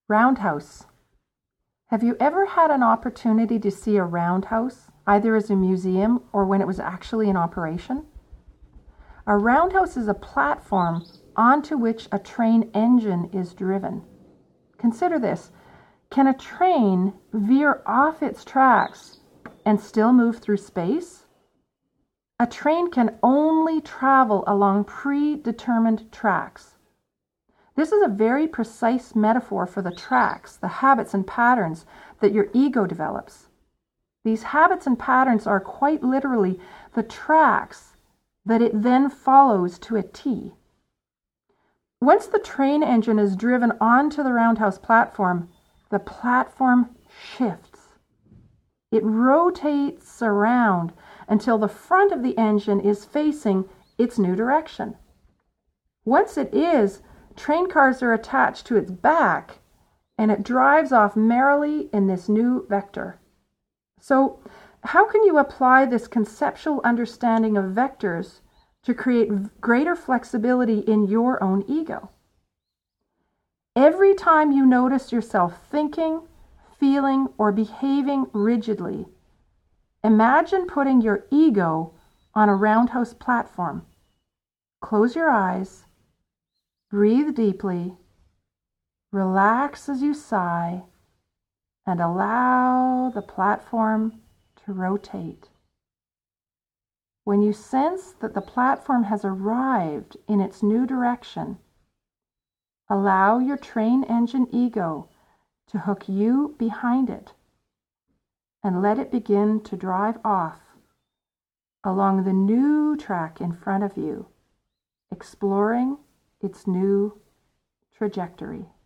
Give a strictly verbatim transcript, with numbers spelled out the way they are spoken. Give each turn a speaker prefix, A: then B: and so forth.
A: Roundhouse. Have you ever had an opportunity to see a roundhouse, either as a museum or when it was actually in operation? A roundhouse is a platform onto which a train engine is driven. Consider this. Can a train veer off its tracks and still move through space? A train can only travel along predetermined tracks. This is a very precise metaphor for the tracks, the habits and patterns that your ego develops. These habits and patterns are quite literally the tracks that it then follows to a T. Once the train engine is driven onto the roundhouse platform, the platform shifts. It rotates around until the front of the engine is facing its new direction. Once it is, train cars are attached to its back, and it drives off merrily in this new vector. So, how can you apply this conceptual understanding of vectors to create greater flexibility in your own ego? Every time you notice yourself thinking, feeling, or behaving rigidly, imagine putting your ego on a roundhouse platform. Close your eyes. Breathe deeply, relax as you sigh, and allow the platform to rotate. When you sense that the platform has arrived in its new direction, allow your train engine ego to hook you behind it and let it begin to drive off along the new track in front of you, exploring its new trajectory.